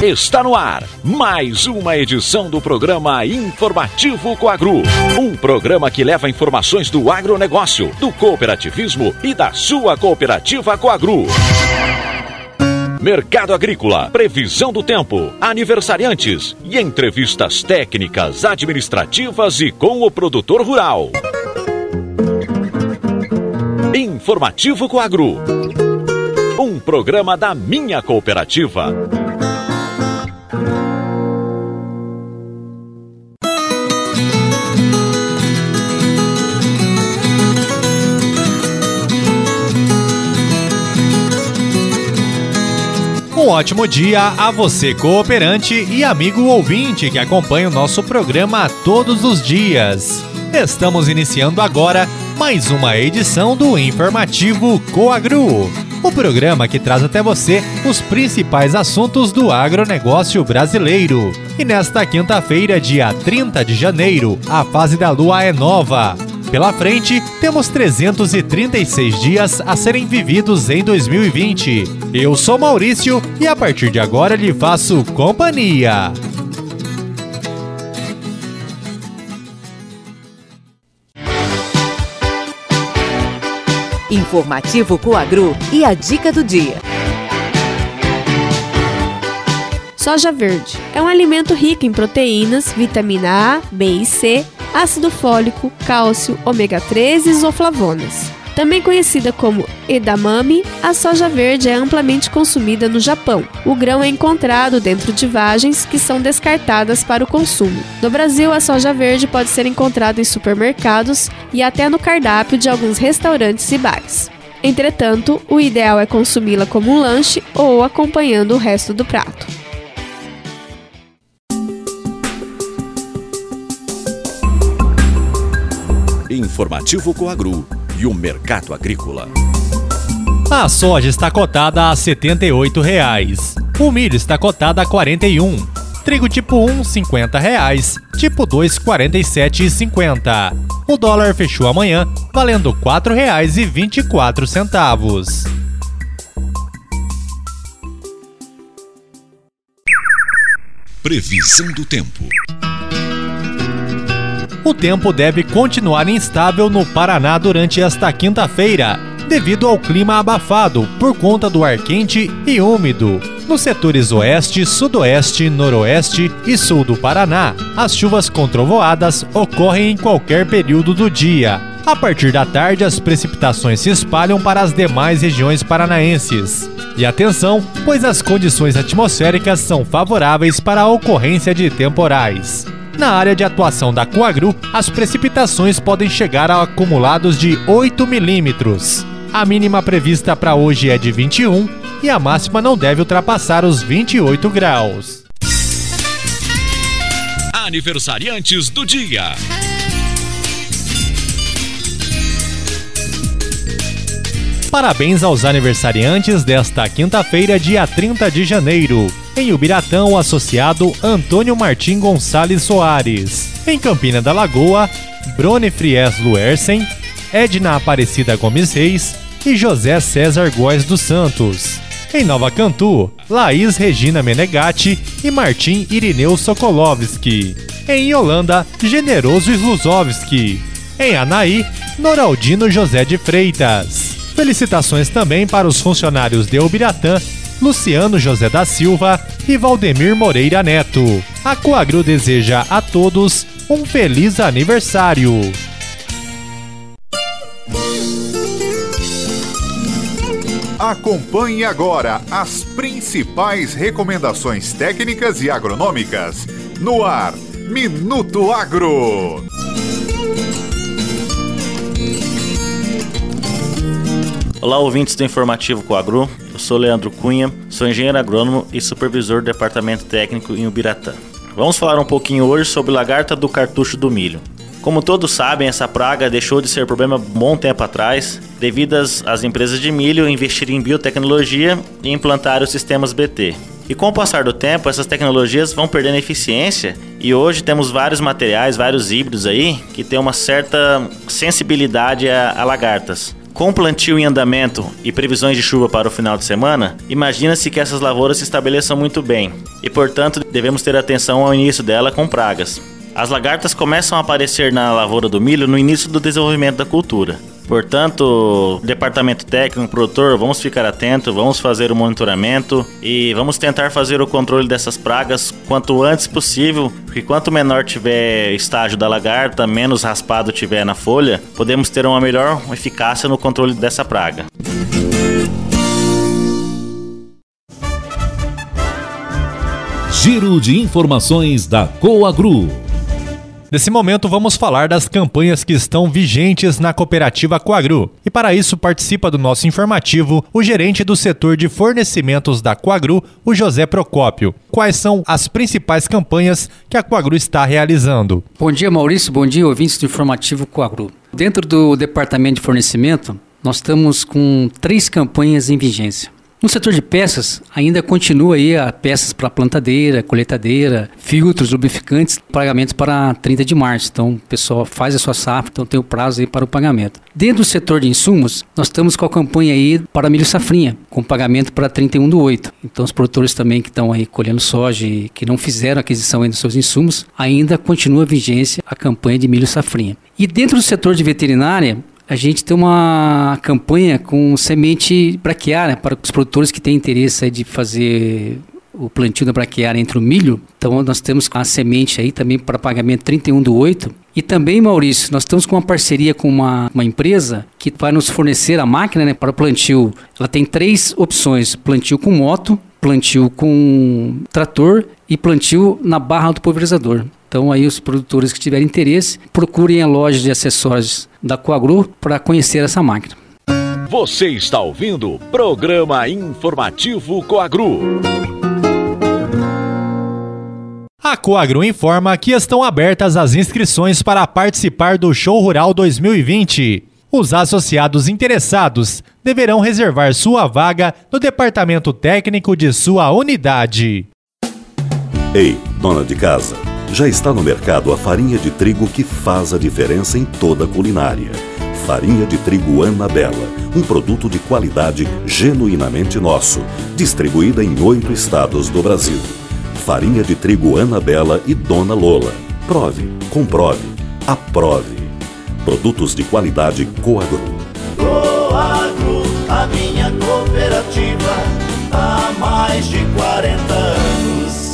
Está no ar mais uma edição do programa Informativo Coagro. Um programa que leva informações do agronegócio, do cooperativismo e da sua cooperativa Coagro. Mercado agrícola, previsão do tempo, aniversariantes e entrevistas técnicas, administrativas e com o produtor rural. Informativo Coagro. Um programa da minha cooperativa. Um ótimo dia a você, cooperante e amigo ouvinte que acompanha o nosso programa todos os dias. Estamos iniciando agora mais uma edição do Informativo Coagro, o programa que traz até você os principais assuntos do agronegócio brasileiro. E nesta quinta-feira, dia 30 de janeiro, a fase da lua é nova. Pela frente, temos 336 dias a serem vividos em 2020. Eu sou Maurício e a partir de agora lhe faço companhia. Informativo Coagro e a dica do dia. Soja verde é um alimento rico em proteínas, vitamina A, B e C, ácido fólico, cálcio, ômega 3 e isoflavonas. Também conhecida como edamame, a soja verde é amplamente consumida no Japão. O grão é encontrado dentro de vagens que são descartadas para o consumo. No Brasil, a soja verde pode ser encontrada em supermercados e até no cardápio de alguns restaurantes e bares. Entretanto, o ideal é consumi-la como um lanche ou acompanhando o resto do prato. Informativo Coagro e o mercado agrícola. A soja está cotada a R$ 78,00. O milho está cotado a R$ 41. Trigo tipo 1, R$ 50. Tipo 2, R$ 47,50. O dólar fechou amanhã valendo R$ 4,24. Previsão do tempo. O tempo deve continuar instável no Paraná durante esta quinta-feira, devido ao clima abafado por conta do ar quente e úmido. Nos setores oeste, sudoeste, noroeste e sul do Paraná, as chuvas com trovoadas ocorrem em qualquer período do dia. A partir da tarde, as precipitações se espalham para as demais regiões paranaenses. E atenção, pois as condições atmosféricas são favoráveis para a ocorrência de temporais. Na área de atuação da Coagro, as precipitações podem chegar a acumulados de 8 milímetros. A mínima prevista para hoje é de 21 e a máxima não deve ultrapassar os 28 graus. Aniversariantes do dia. Parabéns aos aniversariantes desta quinta-feira, dia 30 de janeiro. Em Ubiratã, o associado Antônio Martim Gonçalves Soares. Em Campina da Lagoa, Brone Fries Luersen, Edna Aparecida Gomes Reis e José César Góes dos Santos. Em Nova Cantu, Laís Regina Menegatti e Martim Irineu Sokolovski. Em Holanda, Generoso Sluzovski. Em Anaí, Noraldino José de Freitas. Felicitações também para os funcionários de Ubiratã, Luciano José da Silva e Valdemir Moreira Neto. A Coagro deseja a todos um feliz aniversário. Acompanhe agora as principais recomendações técnicas e agronômicas no ar, Minuto Agro. Olá, ouvintes do Informativo Coagro. Eu sou Leandro Cunha, sou engenheiro agrônomo e supervisor do departamento técnico em Ubiratã. Vamos falar um pouquinho hoje sobre lagarta do cartucho do milho. Como todos sabem, essa praga deixou de ser problema um bom tempo atrás, devido às empresas de milho investirem em biotecnologia e implantarem os sistemas BT. E com o passar do tempo, essas tecnologias vão perdendo eficiência e hoje temos vários materiais, vários híbridos aí que têm uma certa sensibilidade a lagartas. Com plantio em andamento e previsões de chuva para o final de semana, imagina-se que essas lavouras se estabeleçam muito bem e, portanto, devemos ter atenção ao início dela com pragas. As lagartas começam a aparecer na lavoura do milho no início do desenvolvimento da cultura. Portanto, departamento técnico, produtor, vamos ficar atentos, vamos fazer o monitoramento e vamos tentar fazer o controle dessas pragas quanto antes possível, porque quanto menor tiver estágio da lagarta, menos raspado tiver na folha, podemos ter uma melhor eficácia no controle dessa praga. Giro de informações da Coagru. Nesse momento vamos falar das campanhas que estão vigentes na cooperativa Coagru. E para isso participa do nosso informativo o gerente do setor de fornecimentos da Coagru, o José Procópio. Quais são as principais campanhas que a Coagru está realizando? Bom dia, Maurício. Bom dia, ouvintes do informativo Coagru. Dentro do departamento de fornecimento, nós estamos com 3 campanhas em vigência. No setor de peças, ainda continua aí a peças para plantadeira, colheitadeira, filtros, lubrificantes, pagamentos para 30 de março. Então, o pessoal faz a sua safra, então tem o prazo aí para o pagamento. Dentro do setor de insumos, nós estamos com a campanha aí para milho safrinha, com pagamento para 31/8. Então, os produtores também que estão aí colhendo soja e que não fizeram aquisição ainda dos seus insumos, ainda continua a vigência a campanha de milho safrinha. E dentro do setor de veterinária, a gente tem uma campanha com semente braquiária para os produtores que têm interesse aí de fazer o plantio da braquiária entre o milho. Então nós temos a semente aí também para pagamento 31/8. E também, Maurício, nós estamos com uma parceria com uma empresa que vai nos fornecer a máquina, né, para o plantio. Ela tem 3 opções: plantio com moto, plantio com trator e plantio na barra do pulverizador. Então aí os produtores que tiverem interesse, procurem a loja de acessórios da Coagru para conhecer essa máquina. Você está ouvindo o Programa Informativo Coagru. A Coagru informa que estão abertas as inscrições para participar do Show Rural 2020. Os associados interessados deverão reservar sua vaga no departamento técnico de sua unidade. Ei, dona de casa, já está no mercado a farinha de trigo que faz a diferença em toda a culinária. Farinha de trigo Anabela, um produto de qualidade genuinamente nosso, distribuída em 8 estados do Brasil. Farinha de trigo Anabela e Dona Lola. Prove, comprove, aprove. Produtos de qualidade Coagru. Coagru, a minha cooperativa, há mais de 40 anos.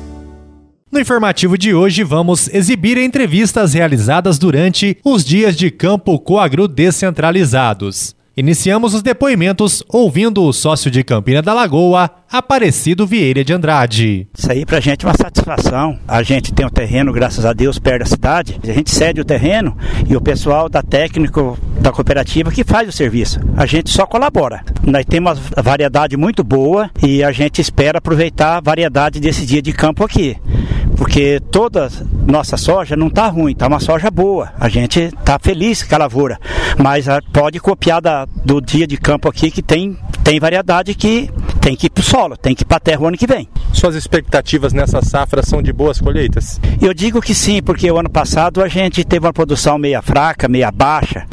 No informativo de hoje, vamos exibir entrevistas realizadas durante os dias de campo Coagru descentralizados. Iniciamos os depoimentos ouvindo o sócio de Campina da Lagoa, Aparecido Vieira de Andrade. Isso aí pra gente é uma satisfação. A gente tem um terreno, graças a Deus, perto da cidade. A gente cede o terreno e o pessoal da técnico da cooperativa que faz o serviço. A gente só colabora. Nós temos uma variedade muito boa e a gente espera aproveitar a variedade desse dia de campo aqui. Porque toda nossa soja não está ruim, está uma soja boa. A gente está feliz com a lavoura. Mas pode copiar do dia de campo aqui que tem variedade que tem que ir para o solo, tem que ir para a terra o ano que vem. Suas expectativas nessa safra são de boas colheitas? Eu digo que sim, porque o ano passado a gente teve uma produção meia fraca, meia baixa,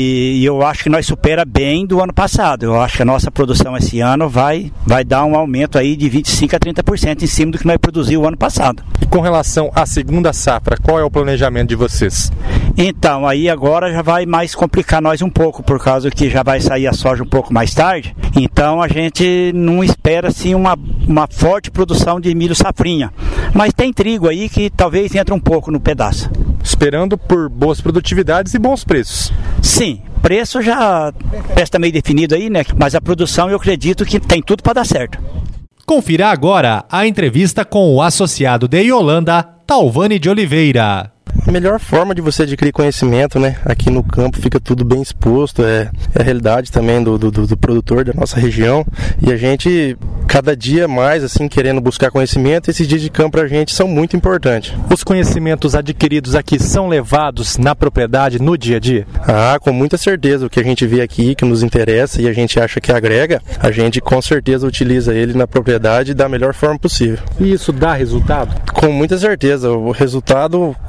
e eu acho que nós supera bem do ano passado. Eu acho que a nossa produção esse ano vai dar um aumento aí de 25% a 30% em cima do que nós produzimos o ano passado. E com relação à segunda safra, qual é o planejamento de vocês? Então, aí agora já vai mais complicar nós um pouco, por causa que já vai sair a soja um pouco mais tarde. Então a gente não espera assim uma forte produção de milho safrinha. Mas tem trigo aí que talvez entre um pouco no pedaço. Esperando por boas produtividades e bons preços. Sim, preço já está meio definido aí, né? Mas a produção eu acredito que tem tudo para dar certo. Confira agora a entrevista com o associado de Iolanda, Talvani de Oliveira. A melhor forma de você adquirir conhecimento, né? Aqui no campo fica tudo bem exposto, é a realidade também do produtor da nossa região. E a gente, cada dia mais, assim, querendo buscar conhecimento, esses dias de campo pra gente são muito importantes. Os conhecimentos adquiridos aqui são levados na propriedade no dia a dia? Ah, com muita certeza. O que a gente vê aqui, que nos interessa e a gente acha que agrega, a gente com certeza utiliza ele na propriedade da melhor forma possível. E isso dá resultado? Com muita certeza. O resultado, quanto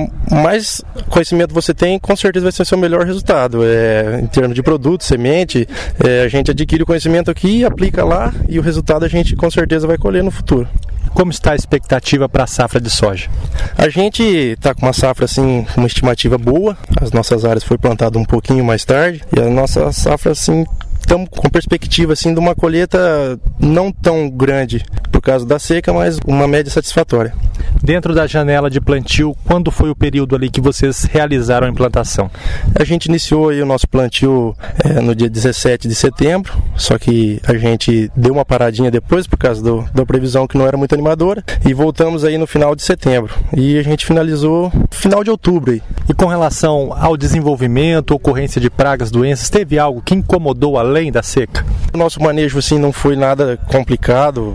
mais conhecimento você tem, com certeza vai ser o seu melhor resultado. Em termos de produto, semente, a gente adquire o conhecimento aqui, aplica lá e o resultado a gente com certeza vai colher no futuro. Como está a expectativa para a safra de soja? A gente está com uma safra, assim, uma estimativa boa. As nossas áreas foram plantadas um pouquinho mais tarde e a nossa safra, assim, estamos com perspectiva assim, de uma colheita não tão grande por causa da seca, mas uma média satisfatória. Dentro da janela de plantio, quando foi o período ali que vocês realizaram a implantação? A gente iniciou aí o nosso plantio no dia 17 de setembro, só que a gente deu uma paradinha depois por causa da previsão que não era muito animadora e voltamos aí no final de setembro e a gente finalizou no final de outubro aí. E com relação ao desenvolvimento, ocorrência de pragas, doenças, teve algo que incomodou além da seca? O nosso manejo assim não foi nada complicado,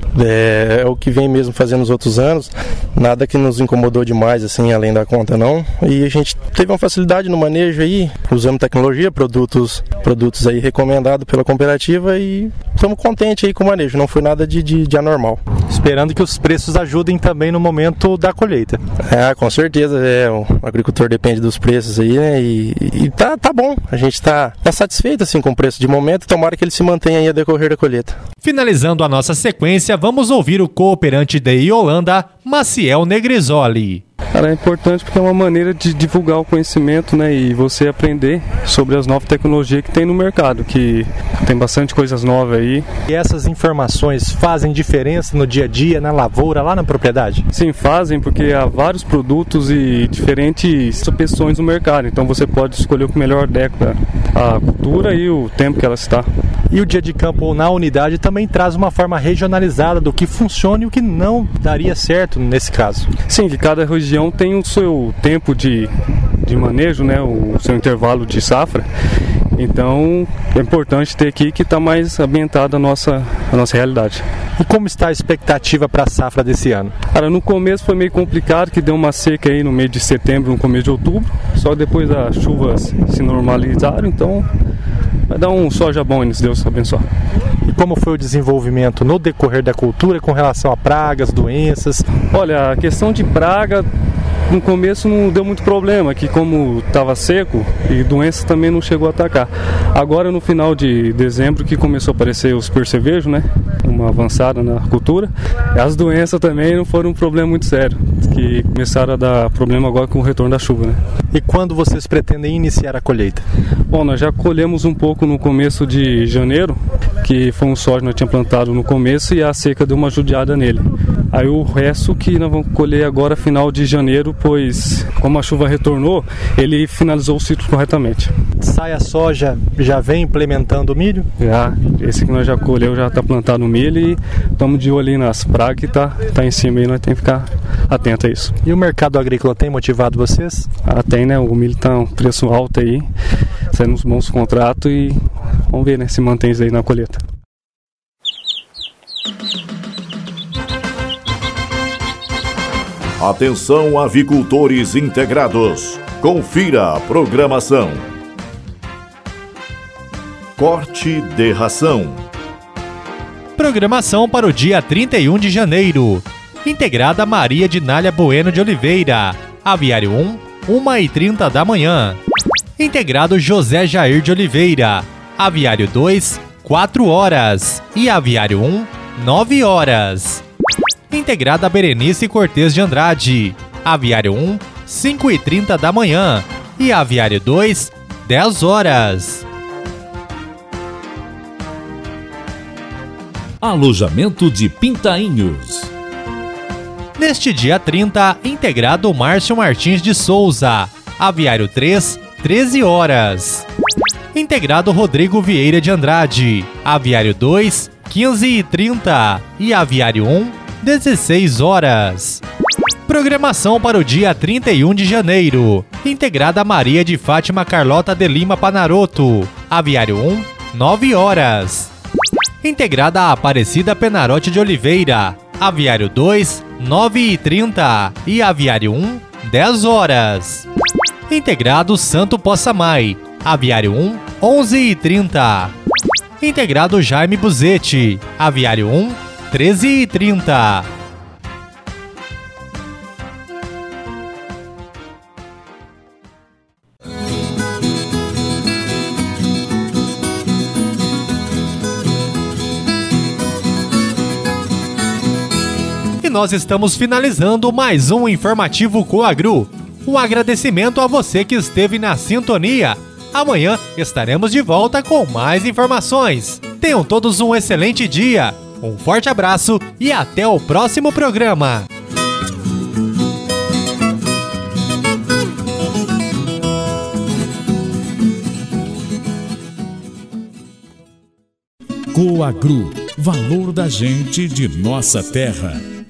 é o que vem mesmo fazendo nos outros anos, nada que nos incomodou demais assim além da conta não, e a gente teve uma facilidade no manejo aí, usamos tecnologia, produtos aí recomendados pela cooperativa e estamos contentes aí com o manejo, não foi nada de anormal. Esperando que os preços ajudem também no momento da colheita. Com certeza, o agricultor depende dos preços aí, né, e tá bom, a gente tá satisfeito assim com o preço de momento, tomara que ele se mantenha aí a decorrer da colheita. Finalizando a nossa sequência, vamos ouvir o cooperante de Iolanda, Maciel Negrisoli. Cara, é importante porque é uma maneira de divulgar o conhecimento, né, e você aprender sobre as novas tecnologias que tem no mercado, que tem bastante coisas novas aí. E essas informações fazem diferença no dia a dia, na lavoura, lá na propriedade? Sim, fazem, porque há vários produtos e diferentes opções no mercado, então você pode escolher o que melhor adequa a cultura e o tempo que ela está. E o dia de campo na unidade também traz uma forma regionalizada do que funciona e o que não daria certo nesse caso. Sim, que cada região tem o seu tempo de manejo, né, o seu intervalo de safra. Então é importante ter aqui que está mais ambientada a nossa realidade. E como está a expectativa para a safra desse ano? Cara, no começo foi meio complicado, que deu uma seca aí no mês de setembro, no começo de outubro. Só depois as chuvas se normalizaram, então vai dar um soja bom, se Deus abençoar. E como foi o desenvolvimento no decorrer da cultura com relação a pragas, doenças? Olha, a questão de praga no começo não deu muito problema, que como estava seco e doença também não chegou a atacar. Agora no final de dezembro que começou a aparecer os percevejos, né, uma avançada na cultura, as doenças também não foram um problema muito sério, que começaram a dar problema agora com o retorno da chuva, né. E quando vocês pretendem iniciar a colheita? Bom, nós já colhemos um pouco no começo de janeiro, que foi um soja que nós tínhamos plantado no começo e a seca deu uma judiada nele. Aí o resto que nós vamos colher agora final de janeiro, pois como a chuva retornou, ele finalizou o ciclo corretamente. Sai a soja, já vem implementando o milho? Já, esse que nós já colheu já está plantado no milho e estamos de olho ali nas pragas que tá em cima e nós temos que ficar atento a isso. E o mercado agrícola tem motivado vocês? Tem, né? O milho está um preço alto aí, saindo uns bons contratos e vamos ver, né, se mantém isso aí na colheita. Atenção, avicultores integrados. Confira a programação. Corte de ração. Programação para o dia 31 de janeiro. Integrada Maria Dinália Bueno de Oliveira. Aviário 1, 1h30 da manhã. Integrado José Jair de Oliveira. Aviário 2, 4 horas. E Aviário 1, 9 horas. Integrada Berenice Cortez de Andrade. Aviário 1, 5h30 da manhã. E Aviário 2, 10 horas. Alojamento de Pintainhos. Neste dia 30, integrado Márcio Martins de Souza. Aviário 3, 13 horas. Integrado Rodrigo Vieira de Andrade. Aviário 2, 15h30. E Aviário 1, 16 horas. Programação para o dia 31 de janeiro. Integrada Maria de Fátima Carlota de Lima Panaroto. Aviário 1, 9 horas. Integrada Aparecida Penarote de Oliveira. Aviário 2, 9h30. E Aviário 1, 10 horas. Integrado Santo Possamay. Aviário 1, 11h30. Integrado Jaime Buzetti. Aviário 1, 13h30. nós estamos finalizando mais um Informativo Coagru. Um agradecimento a você que esteve na sintonia. Amanhã estaremos de volta com mais informações. Tenham todos um excelente dia. Um forte abraço e até o próximo programa. Coagru, valor da gente de nossa terra.